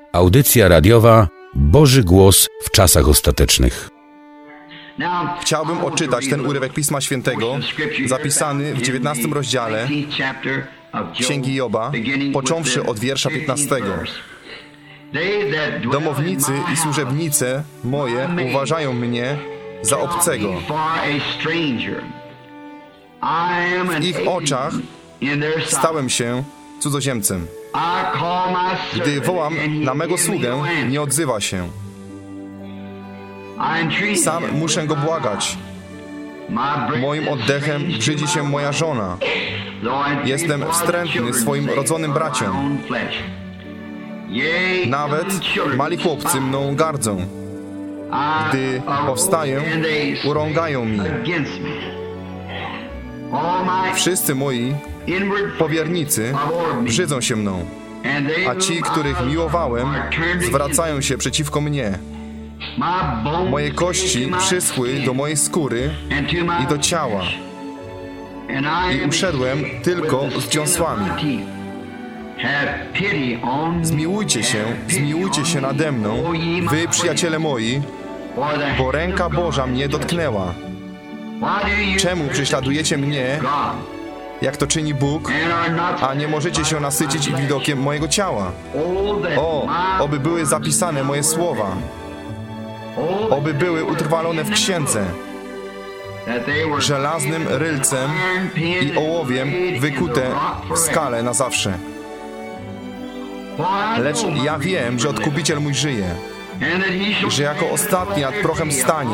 Audycja radiowa Boży Głos w czasach ostatecznych. Chciałbym odczytać ten urywek Pisma Świętego zapisany w 19 rozdziale Księgi Joba, począwszy od wiersza 15. Domownicy i służebnice moje uważają mnie za obcego. W ich oczach stałem się cudzoziemcem. Gdy wołam na mego sługę, nie odzywa się. Sam muszę go błagać. Moim oddechem brzydzi się moja żona. Jestem wstrętny swoim rodzonym braciom. Nawet mali chłopcy mną gardzą. Gdy powstaję, urągają mi. Wszyscy moi powiernicy brzydzą się mną, a ci, których miłowałem, zwracają się przeciwko mnie. Moje kości przyschły do mojej skóry i do ciała i uszedłem tylko z dziąsłami. Zmiłujcie się nade mną, wy, przyjaciele moi, bo ręka Boża mnie dotknęła. Czemu prześladujecie mnie, jak to czyni Bóg, a nie możecie się nasycić widokiem mojego ciała? O, oby były zapisane moje słowa, oby były utrwalone w księdze, żelaznym rylcem i ołowiem wykute w skale na zawsze. Lecz ja wiem, że Odkupiciel mój żyje, że jako ostatni nad prochem stanie,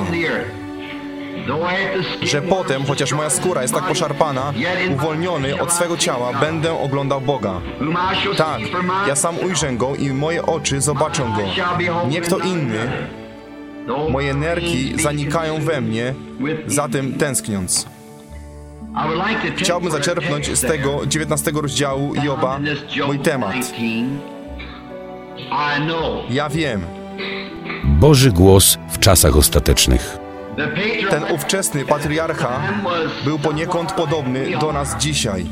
że potem, chociaż moja skóra jest tak poszarpana, uwolniony od swego ciała, będę oglądał Boga. Tak, ja sam ujrzę Go i moje oczy zobaczą Go. Nie kto inny. Moje nerki zanikają we mnie, za tym tęskniąc. Chciałbym zaczerpnąć z tego 19 rozdziału Joba mój temat. Ja wiem. Boży Głos w czasach ostatecznych. Ten ówczesny patriarcha był poniekąd podobny do nas dzisiaj.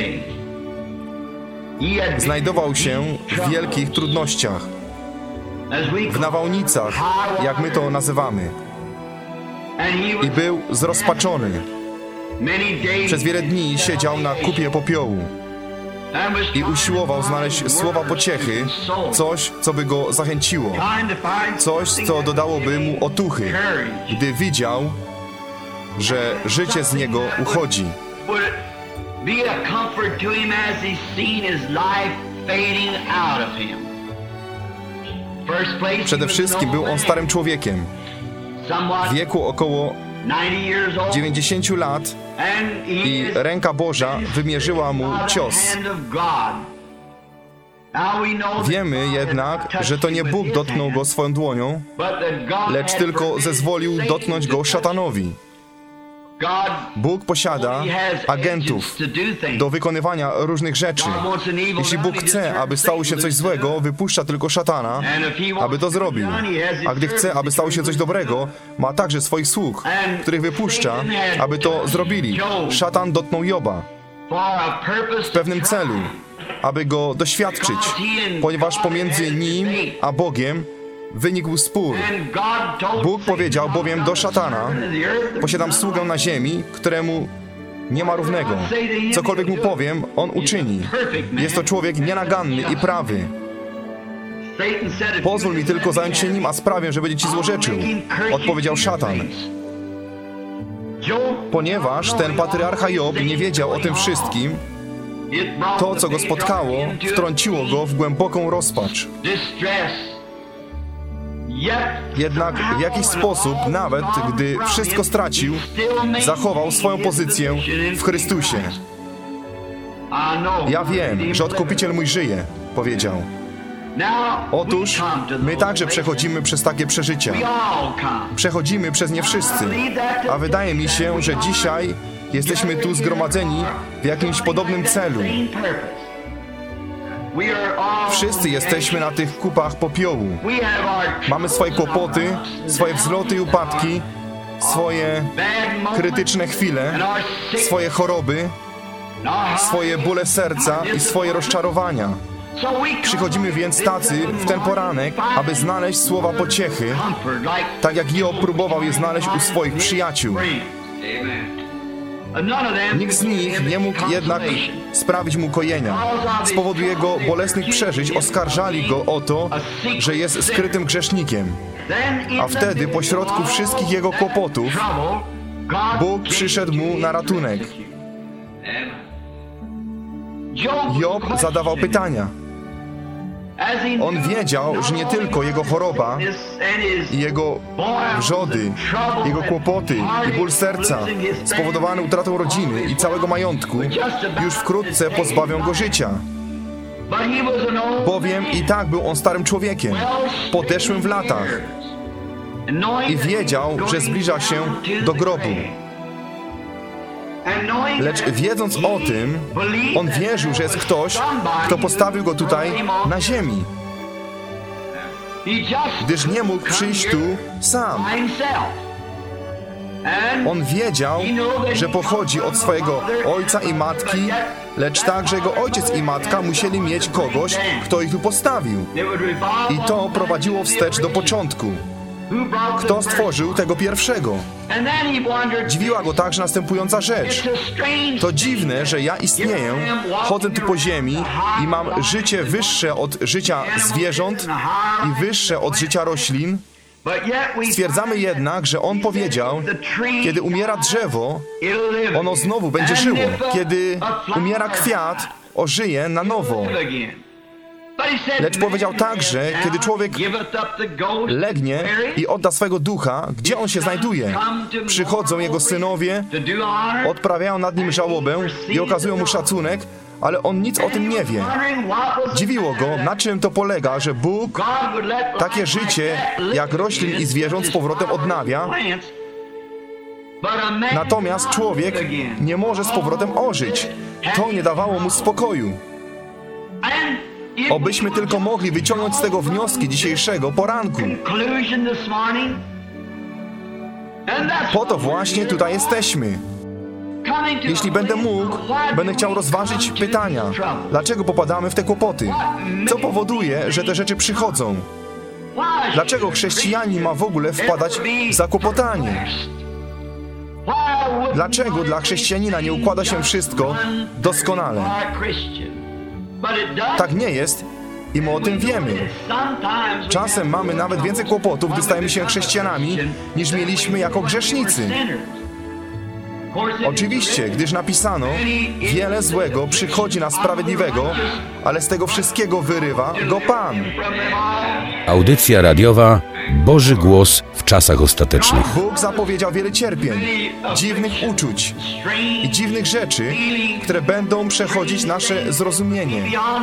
Znajdował się w wielkich trudnościach, w nawałnicach, jak my to nazywamy, i był zrozpaczony. Przez wiele dni siedział na kupie popiołu i usiłował znaleźć słowa pociechy, coś, co by go zachęciło, coś, co dodałoby mu otuchy, gdy widział, że życie z niego uchodzi. Przede wszystkim był on starym człowiekiem, w wieku około 90 lat, i ręka Boża wymierzyła mu cios. Wiemy jednak, że to nie Bóg dotknął go swoją dłonią, lecz tylko zezwolił dotknąć go szatanowi. Bóg posiada agentów do wykonywania różnych rzeczy. Jeśli Bóg chce, aby stało się coś złego, wypuszcza tylko szatana, aby to zrobił. A gdy chce, aby stało się coś dobrego, ma także swoich sług, których wypuszcza, aby to zrobili. Szatan dotknął Joba w pewnym celu, aby go doświadczyć, ponieważ pomiędzy nim a Bogiem wynikł spór. Bóg powiedział bowiem do szatana: posiadam sługę na ziemi, któremu nie ma równego. Cokolwiek mu powiem, on uczyni. Jest to człowiek nienaganny i prawy. Pozwól mi tylko zająć się nim, a sprawię, że będzie ci złorzeczył, odpowiedział szatan. Ponieważ ten patriarcha Job nie wiedział o tym wszystkim, to, co go spotkało, wtrąciło go w głęboką rozpacz. Jednak w jakiś sposób, nawet gdy wszystko stracił, zachował swoją pozycję w Chrystusie. Ja wiem, że Odkupiciel mój żyje, powiedział. Otóż my także przechodzimy przez takie przeżycia. Przechodzimy przez nie wszyscy. A wydaje mi się, że dzisiaj jesteśmy tu zgromadzeni w jakimś podobnym celu. Wszyscy jesteśmy na tych kupach popiołu. Mamy swoje kłopoty, swoje wzloty i upadki, swoje krytyczne chwile, swoje choroby, swoje bóle serca i swoje rozczarowania. Przychodzimy więc tacy w ten poranek, aby znaleźć słowa pociechy, tak jak Job próbował je znaleźć u swoich przyjaciół. Nikt z nich nie mógł jednak sprawić mu kojenia. Z powodu jego bolesnych przeżyć oskarżali go o to, że jest skrytym grzesznikiem. A wtedy, pośrodku wszystkich jego kłopotów, Bóg przyszedł mu na ratunek. Job zadawał pytania. On wiedział, że nie tylko jego choroba i jego wrzody, jego kłopoty i ból serca spowodowany utratą rodziny i całego majątku już wkrótce pozbawią go życia. Bowiem i tak był on starym człowiekiem, podeszłym w latach i wiedział, że zbliża się do grobu. Lecz wiedząc o tym, on wierzył, że jest ktoś, kto postawił go tutaj na ziemi, gdyż nie mógł przyjść tu sam. On wiedział, że pochodzi od swojego ojca i matki, lecz także jego ojciec i matka musieli mieć kogoś, kto ich tu postawił. I to prowadziło wstecz do początku. Kto stworzył tego pierwszego? Dziwiła go także następująca rzecz. To dziwne, że ja istnieję, chodzę tu po ziemi i mam życie wyższe od życia zwierząt i wyższe od życia roślin. Stwierdzamy jednak, że on powiedział, kiedy umiera drzewo, ono znowu będzie żyło. Kiedy umiera kwiat, ożyje na nowo. Lecz powiedział także, kiedy człowiek legnie i odda swego ducha, gdzie on się znajduje? Przychodzą jego synowie, odprawiają nad nim żałobę i okazują mu szacunek, ale on nic o tym nie wie. Dziwiło go, na czym to polega, że Bóg takie życie jak roślin i zwierząt z powrotem odnawia, natomiast człowiek nie może z powrotem ożyć. To nie dawało mu spokoju. Obyśmy tylko mogli wyciągnąć z tego wnioski dzisiejszego poranku. Po to właśnie tutaj jesteśmy. Jeśli będę mógł, będę chciał rozważyć pytania. Dlaczego popadamy w te kłopoty? Co powoduje, że te rzeczy przychodzą? Dlaczego chrześcijanin ma w ogóle wpadać w zakłopotanie? Dlaczego dla chrześcijanina nie układa się wszystko doskonale? Tak nie jest i my o tym wiemy. Czasem mamy nawet więcej kłopotów, gdy stajemy się chrześcijanami, niż mieliśmy jako grzesznicy. Oczywiście, gdyż napisano, wiele złego przychodzi na sprawiedliwego, ale z tego wszystkiego wyrywa go Pan. Audycja radiowa Boży Głos w czasach ostatecznych. Bóg zapowiedział wiele cierpień, dziwnych uczuć i dziwnych rzeczy, które będą przechodzić nasze zrozumienie.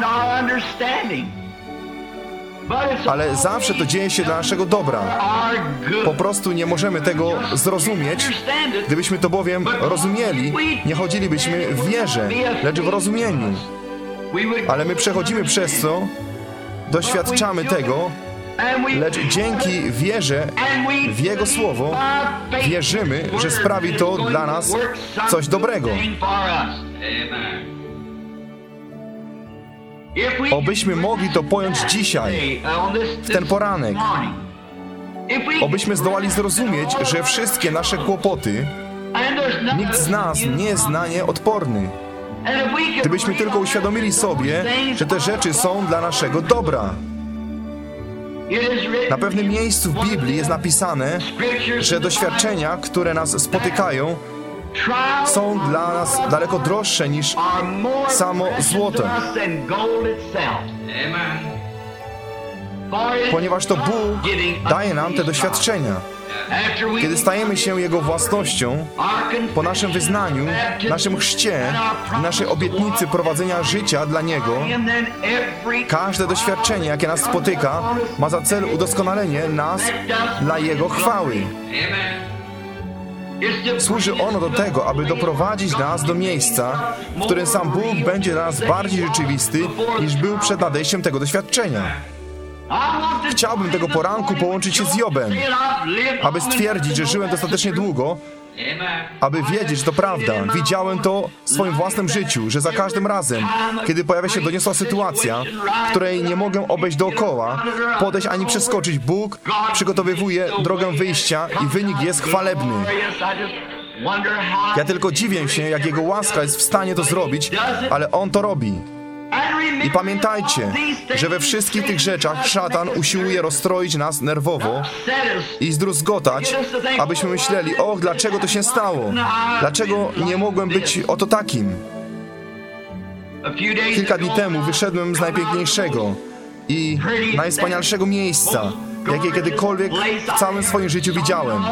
Ale zawsze to dzieje się dla naszego dobra. Po prostu nie możemy tego zrozumieć. Gdybyśmy to bowiem rozumieli, nie chodzilibyśmy w wierze, lecz w rozumieniu. Ale my przechodzimy przez co, doświadczamy tego, lecz dzięki wierze w Jego Słowo wierzymy, że sprawi to dla nas coś dobrego. Obyśmy mogli to pojąć dzisiaj, w ten poranek. Obyśmy zdołali zrozumieć, że wszystkie nasze kłopoty, nikt z nas nie jest na nie odporny. Gdybyśmy tylko uświadomili sobie, że te rzeczy są dla naszego dobra. Na pewnym miejscu w Biblii jest napisane, że doświadczenia, które nas spotykają, są dla nas daleko droższe niż samo złoto. Ponieważ to Bóg daje nam te doświadczenia. Kiedy stajemy się Jego własnością, po naszym wyznaniu, naszym chrzcie i naszej obietnicy prowadzenia życia dla Niego, każde doświadczenie, jakie nas spotyka, ma za cel udoskonalenie nas dla Jego chwały. Służy ono do tego, aby doprowadzić nas do miejsca, w którym sam Bóg będzie dla nas bardziej rzeczywisty, niż był przed nadejściem tego doświadczenia. Chciałbym tego poranku połączyć się z Jobem, aby stwierdzić, że żyłem dostatecznie długo, aby wiedzieć, że to prawda. Widziałem to w swoim własnym życiu, że za każdym razem, kiedy pojawia się doniosła sytuacja, której nie mogę obejść dookoła, podejść ani przeskoczyć, Bóg przygotowywuje drogę wyjścia i wynik jest chwalebny. Ja tylko dziwię się, jak Jego łaska jest w stanie to zrobić, ale On to robi. I pamiętajcie, że we wszystkich tych rzeczach szatan usiłuje rozstroić nas nerwowo i zdruzgotać, abyśmy myśleli, och, dlaczego to się stało? Dlaczego nie mogłem być oto takim? Kilka dni temu wyszedłem z najpiękniejszego i najwspanialszego miejsca, jakie kiedykolwiek w całym swoim życiu widziałem.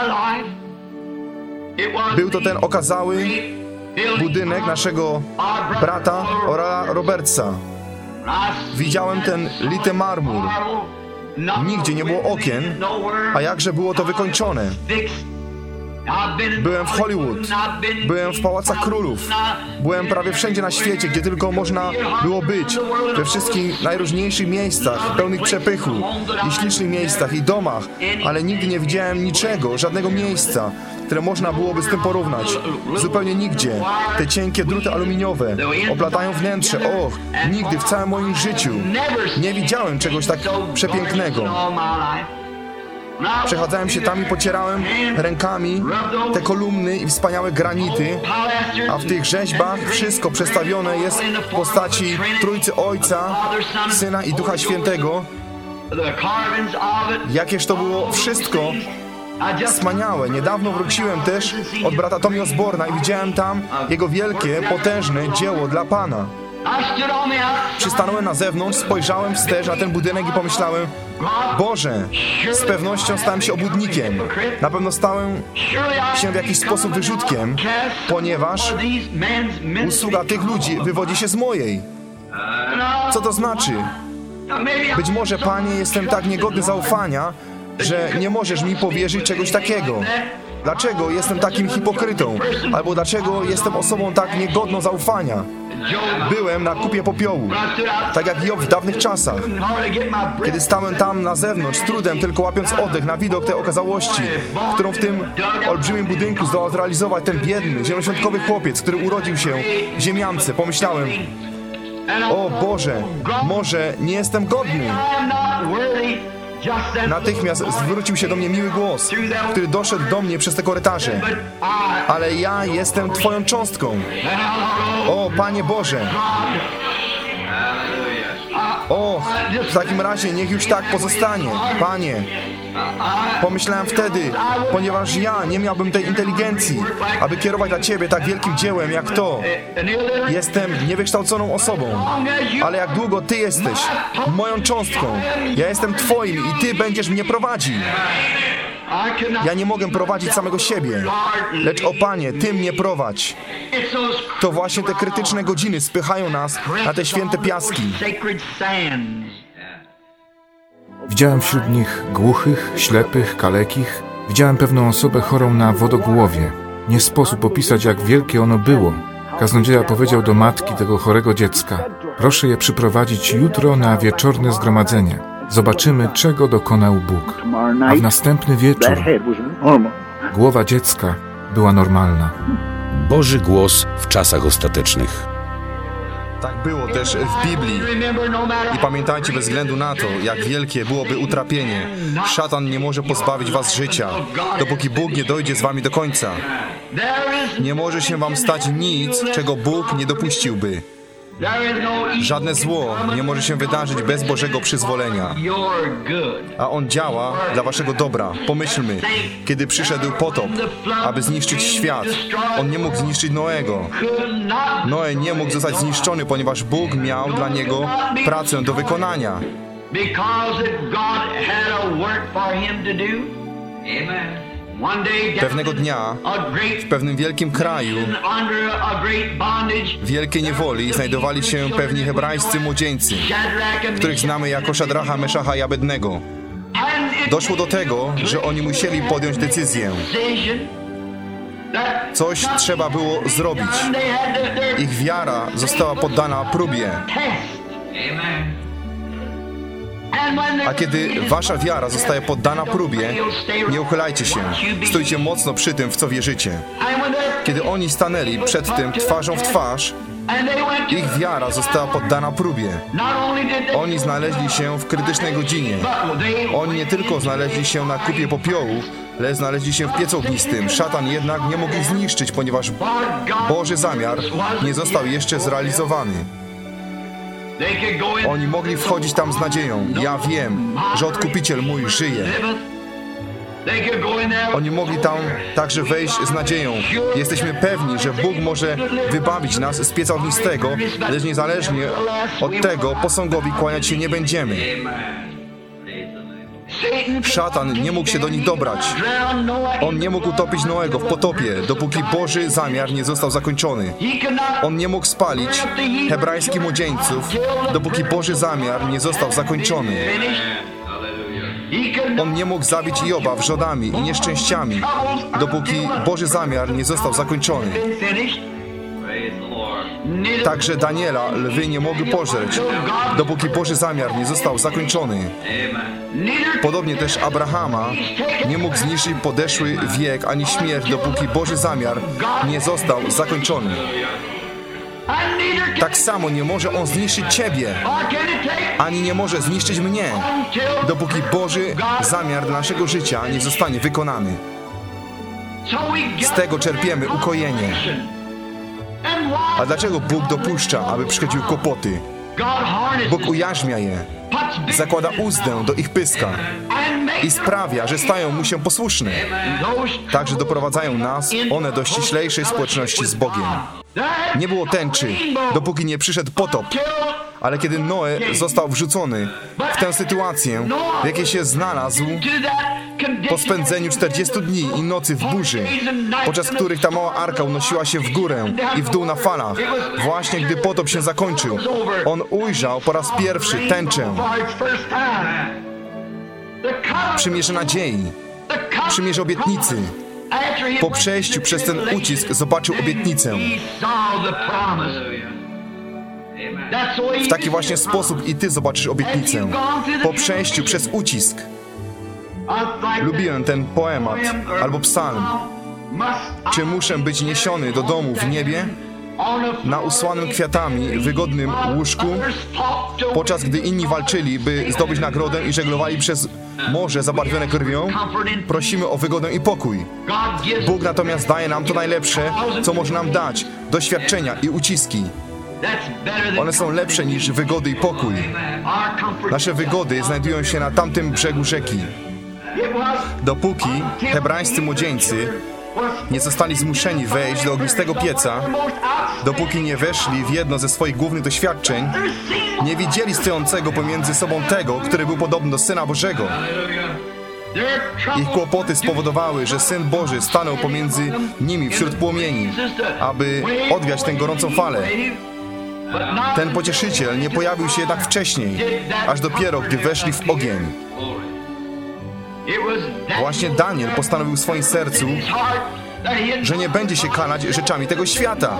Był to ten okazały budynek naszego brata Orala Robertsa. Widziałem ten lity marmur. Nigdzie nie było okien, a jakże było to wykończone. Byłem w Hollywood, byłem w Pałacach Królów, byłem prawie wszędzie na świecie, gdzie tylko można było być, we wszystkich najróżniejszych miejscach, pełnych przepychu i ślicznych miejscach i domach, ale nigdy nie widziałem niczego, żadnego miejsca, które można byłoby z tym porównać. Zupełnie nigdzie. Te cienkie druty aluminiowe oplatają wnętrze. Och, nigdy w całym moim życiu nie widziałem czegoś tak przepięknego. Przechadzałem się tam i pocierałem rękami te kolumny i wspaniałe granity, a w tych rzeźbach wszystko przedstawione jest w postaci Trójcy Ojca, Syna i Ducha Świętego. Jakież to było wszystko wspaniałe. Niedawno wróciłem też od brata Tommy Osborna i widziałem tam jego wielkie, potężne dzieło dla Pana. Przystanąłem na zewnątrz, spojrzałem wstecz na ten budynek i pomyślałem, Boże, z pewnością stałem się obłudnikiem. Na pewno stałem się w jakiś sposób wyrzutkiem, ponieważ usługa tych ludzi wywodzi się z mojej. Co to znaczy? Być może, Panie, jestem tak niegodny zaufania, że nie możesz mi powierzyć czegoś takiego. Dlaczego jestem takim hipokrytą? Albo dlaczego jestem osobą tak niegodną zaufania? Byłem na kupie popiołu, tak jak Job w dawnych czasach. Kiedy stałem tam na zewnątrz, z trudem tylko łapiąc oddech na widok tej okazałości, którą w tym olbrzymim budynku zdołał zrealizować ten biedny, zielonoświątkowy chłopiec, który urodził się w ziemiance, pomyślałem, o Boże, może nie jestem godny. Natychmiast zwrócił się do mnie miły głos, który doszedł do mnie przez te korytarze. Ale ja jestem Twoją cząstką. O, Panie Boże. O, w takim razie niech już tak pozostanie, Panie. Pomyślałem wtedy, ponieważ ja nie miałbym tej inteligencji, aby kierować dla Ciebie tak wielkim dziełem jak to. Jestem niewykształconą osobą, ale jak długo Ty jesteś moją cząstką, ja jestem Twoim i Ty będziesz mnie prowadził. Ja nie mogę prowadzić samego siebie, lecz o Panie, Ty mnie prowadź. To właśnie te krytyczne godziny spychają nas na te święte piaski. Widziałem wśród nich głuchych, ślepych, kalekich. Widziałem pewną osobę chorą na wodogłowie. Nie sposób opisać, jak wielkie ono było. Kaznodzieja powiedział do matki tego chorego dziecka: proszę je przyprowadzić jutro na wieczorne zgromadzenie. Zobaczymy, czego dokonał Bóg. A w następny wieczór głowa dziecka była normalna. Boży głos w czasach ostatecznych. Tak było też w Biblii. I pamiętajcie, bez względu na to, jak wielkie byłoby utrapienie, szatan nie może pozbawić was życia, dopóki Bóg nie dojdzie z wami do końca. Nie może się wam stać nic, czego Bóg nie dopuściłby. Żadne zło nie może się wydarzyć bez Bożego przyzwolenia. A On działa dla waszego dobra. Pomyślmy, kiedy przyszedł potop, aby zniszczyć świat, On nie mógł zniszczyć Noego. Noe nie mógł zostać zniszczony, ponieważ Bóg miał dla niego pracę do wykonania. Pewnego dnia w pewnym wielkim kraju, w wielkiej niewoli, znajdowali się pewni hebrajscy młodzieńcy, których znamy jako Szadracha, Meszacha i Abednego. Doszło do tego, że oni musieli podjąć decyzję. Coś trzeba było zrobić. Ich wiara została poddana próbie. A kiedy wasza wiara zostaje poddana próbie, nie uchylajcie się, stójcie mocno przy tym, w co wierzycie. Kiedy oni stanęli przed tym twarzą w twarz, ich wiara została poddana próbie. Oni znaleźli się w krytycznej godzinie. Oni nie tylko znaleźli się na kupie popiołu, lecz znaleźli się w piecu ognistym. Szatan jednak nie mógł ich zniszczyć, ponieważ Boży zamiar nie został jeszcze zrealizowany. Oni mogli wchodzić tam z nadzieją. Ja wiem, że Odkupiciel mój żyje. Oni mogli tam także wejść z nadzieją. Jesteśmy pewni, że Bóg może wybawić nas z pieca ognistego, lecz niezależnie od tego posągowi kłaniać się nie będziemy. Szatan nie mógł się do nich dobrać. On nie mógł utopić Noego w potopie, dopóki Boży zamiar nie został zakończony. On nie mógł spalić hebrajskich młodzieńców, dopóki Boży zamiar nie został zakończony. On nie mógł zabić Joba wrzodami i nieszczęściami, dopóki Boży zamiar nie został zakończony. Także Daniela lwy nie mogły pożreć, dopóki Boży zamiar nie został zakończony. Podobnie też Abrahama nie mógł zniszczyć podeszły wiek ani śmierć, dopóki Boży zamiar nie został zakończony. Tak samo nie może On zniszczyć Ciebie, ani nie może zniszczyć mnie, dopóki Boży zamiar dla naszego życia nie zostanie wykonany. Z tego czerpiemy ukojenie. A dlaczego Bóg dopuszcza, aby przychodziły kłopoty? Bóg ujarzmia je, zakłada uzdę do ich pyska i sprawia, że stają Mu się posłuszne. Także doprowadzają nas one do ściślejszej społeczności z Bogiem. Nie było tęczy, dopóki nie przyszedł potop. Ale kiedy Noe został wrzucony w tę sytuację, w jakiej się znalazł po spędzeniu 40 dni i nocy w burzy, podczas których ta mała arka unosiła się w górę i w dół na falach, właśnie gdy potop się zakończył, on ujrzał po raz pierwszy tęczę. Przymierze nadziei, przymierze obietnicy. Po przejściu przez ten ucisk zobaczył obietnicę. W taki właśnie sposób i Ty zobaczysz obietnicę. Po przejściu przez ucisk. Lubiłem ten poemat albo psalm. Czy muszę być niesiony do domu w niebie? Na usłanym kwiatami, wygodnym łóżku, podczas gdy inni walczyli, by zdobyć nagrodę i żeglowali przez morze zabarwione krwią, prosimy o wygodę i pokój. Bóg natomiast daje nam to najlepsze, co może nam dać, doświadczenia i uciski. One są lepsze niż wygody i pokój. Nasze wygody znajdują się na tamtym brzegu rzeki. Dopóki hebrajscy młodzieńcy nie zostali zmuszeni wejść do ognistego pieca, dopóki nie weszli w jedno ze swoich głównych doświadczeń, nie widzieli stojącego pomiędzy sobą tego, który był podobny do Syna Bożego. Ich kłopoty spowodowały, że Syn Boży stanął pomiędzy nimi wśród płomieni, aby odwiać tę gorącą falę. Ten pocieszyciel nie pojawił się jednak wcześniej, aż dopiero gdy weszli w ogień. Właśnie Daniel postanowił w swoim sercu, że nie będzie się kalać rzeczami tego świata.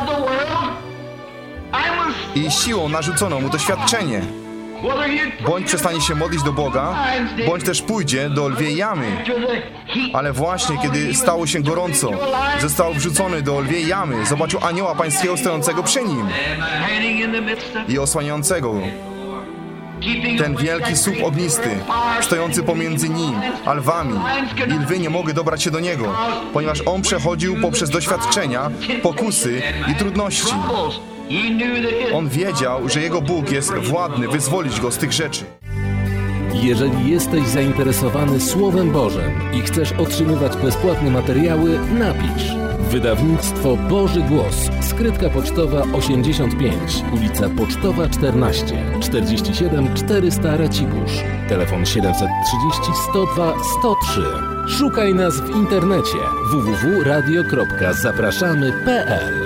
I siłą narzucono mu doświadczenie. Bądź przestanie się modlić do Boga, bądź też pójdzie do lwiej jamy. Ale właśnie kiedy stało się gorąco, został wrzucony do lwiej jamy, zobaczył anioła pańskiego stojącego przy nim i osłaniającego go. Ten wielki słup ognisty, stojący pomiędzy nim a lwami, i lwy nie mogły dobrać się do niego, ponieważ on przechodził poprzez doświadczenia, pokusy i trudności. On wiedział, że jego Bóg jest władny wyzwolić go z tych rzeczy. Jeżeli jesteś zainteresowany Słowem Bożym i chcesz otrzymywać bezpłatne materiały, napisz. Wydawnictwo Boży Głos. Skrytka pocztowa 85, ulica Pocztowa 14, 47 400 Racibórz. Telefon 730 102 103. Szukaj nas w internecie www.radio.zapraszamy.pl